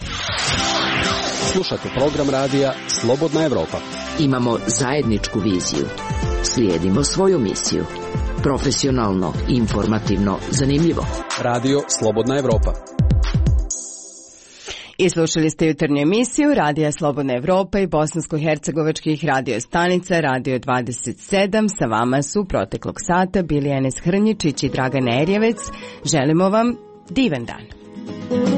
Slušate program radija Slobodna Evropa. Imamo zajedničku viziju. Slijedimo svoju misiju. Profesionalno, informativno, zanimljivo. Radio Slobodna Evropa. I slušali ste jutarnju emisiju Radija Slobodna Evropa i bosansko-hercegovačkih radio stanica Radio 27. Sa vama su proteklog sata bili Enes Hrnjičić i Dragan Erjevec. Želimo vam divan dan.